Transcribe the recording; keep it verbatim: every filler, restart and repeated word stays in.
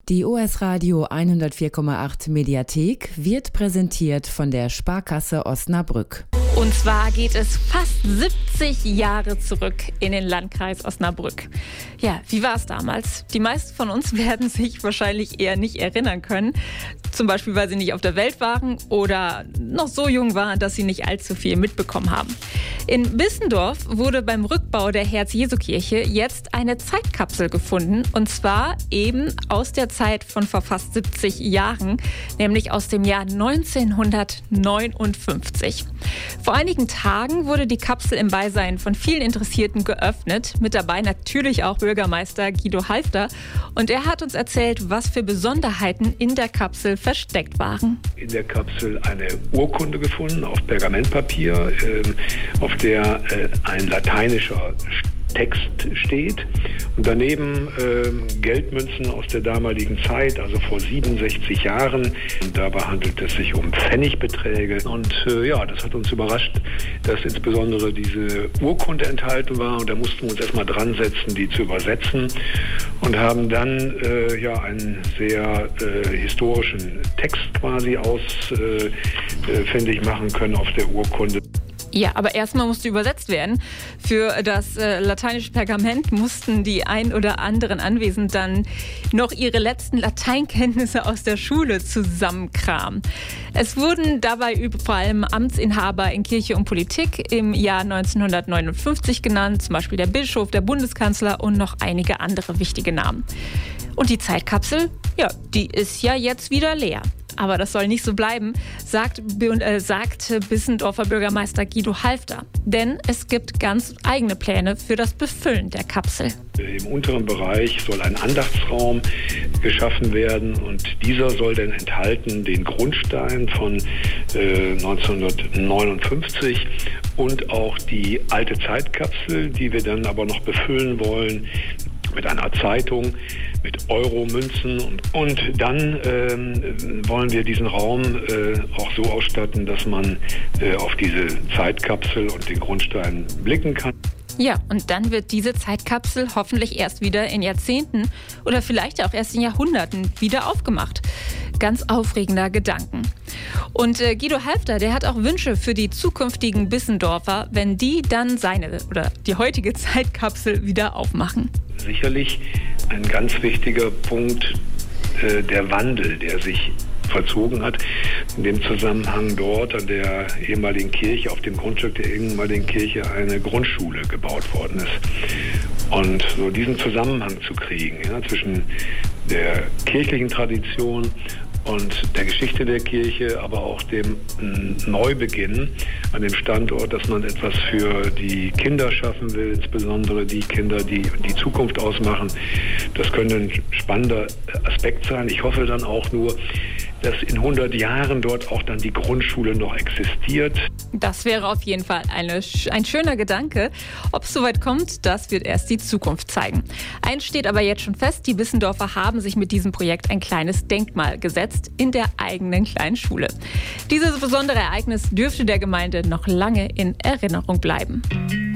Die O S Radio hundertvier Komma acht Mediathek wird präsentiert von der Sparkasse Osnabrück. Und zwar geht es fast siebzig Jahre zurück in den Landkreis Osnabrück. Ja, wie war es damals? Die meisten von uns werden sich wahrscheinlich eher nicht erinnern können. Zum Beispiel, weil sie nicht auf der Welt waren oder noch so jung waren, dass sie nicht allzu viel mitbekommen haben. In Bissendorf wurde beim Rückbau der Herz-Jesu-Kirche jetzt eine Zeitkapsel gefunden. Und zwar eben aus der Zeit von vor fast siebzig Jahren, nämlich aus dem Jahr neunzehnhundertneunundfünfzig. Vor einigen Tagen wurde die Kapsel im Beisein von vielen Interessierten geöffnet. Mit dabei natürlich auch Bürgermeister Guido Halfter. Und er hat uns erzählt, was für Besonderheiten in der Kapsel versteckt waren. In der Kapsel eine Urkunde gefunden auf Pergamentpapier, äh, auf der äh, ein lateinischer Text steht und daneben äh, Geldmünzen aus der damaligen Zeit, also vor siebenundsechzig Jahren. Und dabei handelt es sich um Pfennigbeträge. Und äh, ja, das hat uns überrascht, dass insbesondere diese Urkunde enthalten war. Und da mussten wir uns erstmal dran setzen, die zu übersetzen. Und haben dann äh, ja einen sehr äh, historischen Text quasi ausfindig äh, machen können auf der Urkunde. Ja, aber erstmal musste übersetzt werden. Für das äh, lateinische Pergament mussten die ein oder anderen Anwesenden dann noch ihre letzten Lateinkenntnisse aus der Schule zusammenkramen. Es wurden dabei vor allem Amtsinhaber in Kirche und Politik im Jahr neunzehnhundertneunundfünfzig genannt, zum Beispiel der Bischof, der Bundeskanzler und noch einige andere wichtige Namen. Und die Zeitkapsel, ja, die ist ja jetzt wieder leer. Aber das soll nicht so bleiben, sagt, äh, sagt Bissendorfer Bürgermeister Guido Halfter. Denn es gibt ganz eigene Pläne für das Befüllen der Kapsel. Im unteren Bereich soll ein Andachtsraum geschaffen werden und dieser soll dann enthalten den Grundstein von äh, neunzehnhundertneunundfünfzig und auch die alte Zeitkapsel, die wir dann aber noch befüllen wollen mit einer Zeitung, mit Euro-Münzen und, und dann ähm, wollen wir diesen Raum äh, auch so ausstatten, dass man äh, auf diese Zeitkapsel und den Grundstein blicken kann. Ja, und dann wird diese Zeitkapsel hoffentlich erst wieder in Jahrzehnten oder vielleicht auch erst in Jahrhunderten wieder aufgemacht. Ganz aufregender Gedanken. Und äh, Guido Halfter, der hat auch Wünsche für die zukünftigen Bissendorfer, wenn die dann seine oder die heutige Zeitkapsel wieder aufmachen. Sicherlich ein ganz wichtiger Punkt, äh, der Wandel, der sich vollzogen hat. In dem Zusammenhang dort an der ehemaligen Kirche, auf dem Grundstück der ehemaligen Kirche, eine Grundschule gebaut worden ist. Und so diesen Zusammenhang zu kriegen, ja, zwischen der kirchlichen Tradition und der Geschichte der Kirche, aber auch dem Neubeginn an dem Standort, dass man etwas für die Kinder schaffen will, insbesondere die Kinder, die die Zukunft ausmachen. Das könnte ein spannender Aspekt sein. Ich hoffe dann auch nur, dass in hundert Jahren dort auch dann die Grundschule noch existiert. Das wäre auf jeden Fall eine, ein schöner Gedanke. Ob es soweit kommt, das wird erst die Zukunft zeigen. Eins steht aber jetzt schon fest, die Bissendorfer haben sich mit diesem Projekt ein kleines Denkmal gesetzt in der eigenen kleinen Schule. Dieses besondere Ereignis dürfte der Gemeinde noch lange in Erinnerung bleiben.